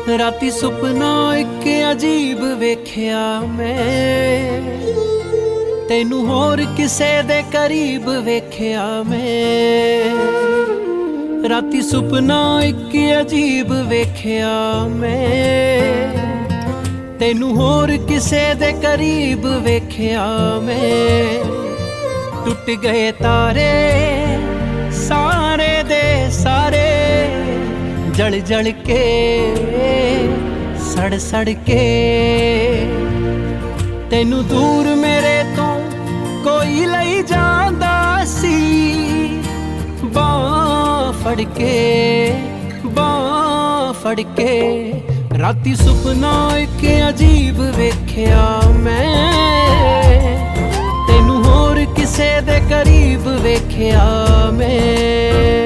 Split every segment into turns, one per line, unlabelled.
राती सुपना एक अजीब वेख्या मैं, तेनू होर किसे दे करीब वेख्या मैं। राती सुपना एक अजीब वेख्या मैं, तेनू होर किसे दे करीब वेख्या मैं। टुट गए तारे सारे दे सारे, जल जल के सड़ सड़ के। तेनू दूर मेरे तो कोई लई जांदा सी, बां फड़ के बां फड़ के। राती सुपना एक अजीब वेख्या मैं, तेनू होर किसे दे करीब वेख्या मैं।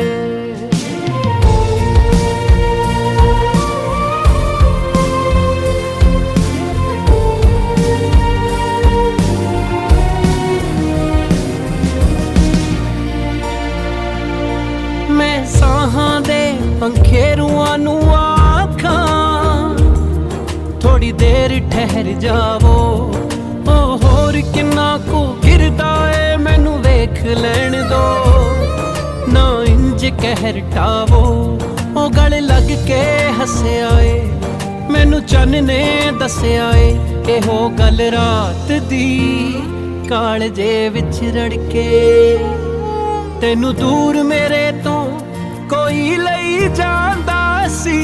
मैं साहां दे पंखेरुआं नू आखां, थोड़ी देर ठहर जावो। ओ होर किन्ना को गिरदा ए मैनू वेख लैण दो, ना इंज कहर टावो। ओ गल लग के हस्या ए मैनू चन्न ने दस्या ए, एहो गल रात दी कालजे विच रड़के। तेनू दूर मेरे तो कोई लई जांदा सी,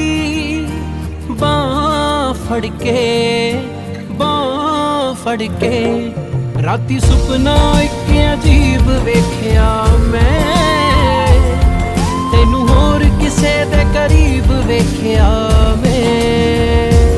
बां फड़ के बां फड़ के। राती सुपना एक अजीब वेख्या मैं, तेनू होर किसे दे करीब वेख्या मैं।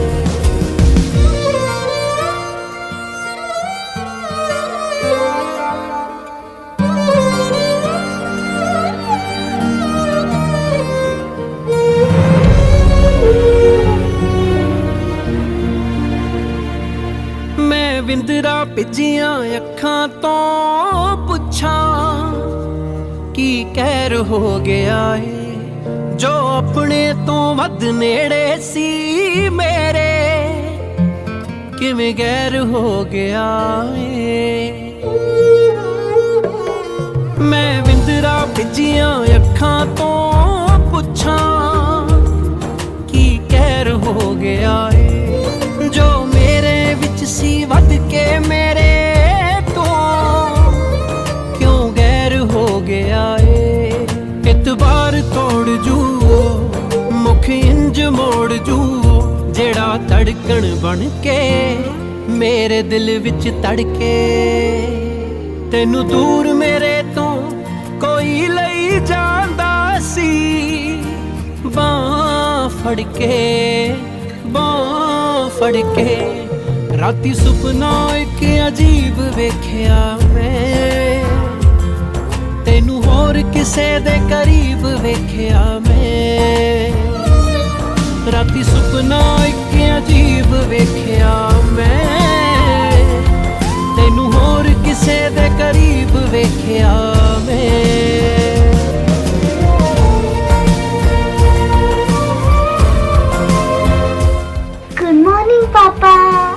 विंदरा भिजियां अखां तो पुछां, की कहर हो गया है जो अपने तो वध नेड़े सी मेरे, किवें गैर हो गया है। मैं विंदरा भिजियां अखां तो पुछां, की कहर हो गया है जो मेरे विच सी वध के मेरे तो, क्यों गैर हो गया है। इतबार तोड़ जू मुख इंज मोड़ जू, जेड़ा धड़कन बन के मेरे दिल विच तड़के। तेनू दूर मेरे तो कोई लई जांदा सी, बां फड़ के बां फड़ के। राती सुपना एक अजीब वेख्या मैं, तेनू होर किसे दे करीब वेख्या मैं। राती सुपना एक अजीब वेख्या मैं, तेनू होर किसे दे करीब वेख्या मैं।
गुड मॉर्निंग पापा।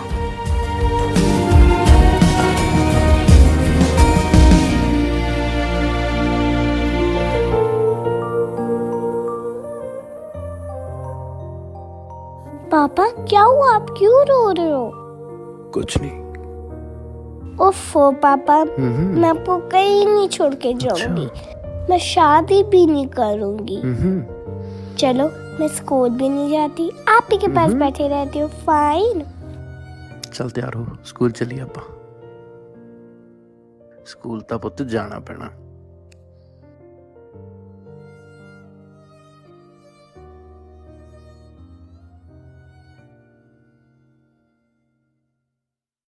पापा क्या हुआ, आप क्यों रो रहे हो?
कुछ नहीं।
ओफो पापा, मैं आपको कहीं नहीं छोड़ के जाऊंगी। मैं शादी भी नहीं करूंगी। चलो मैं स्कूल भी नहीं जाती, आप ही के पास बैठे रहती हूँ। फाइन।
चल तैयार हो, स्कूल चलिए। आप स्कूल तो पुत्त जाना पैना।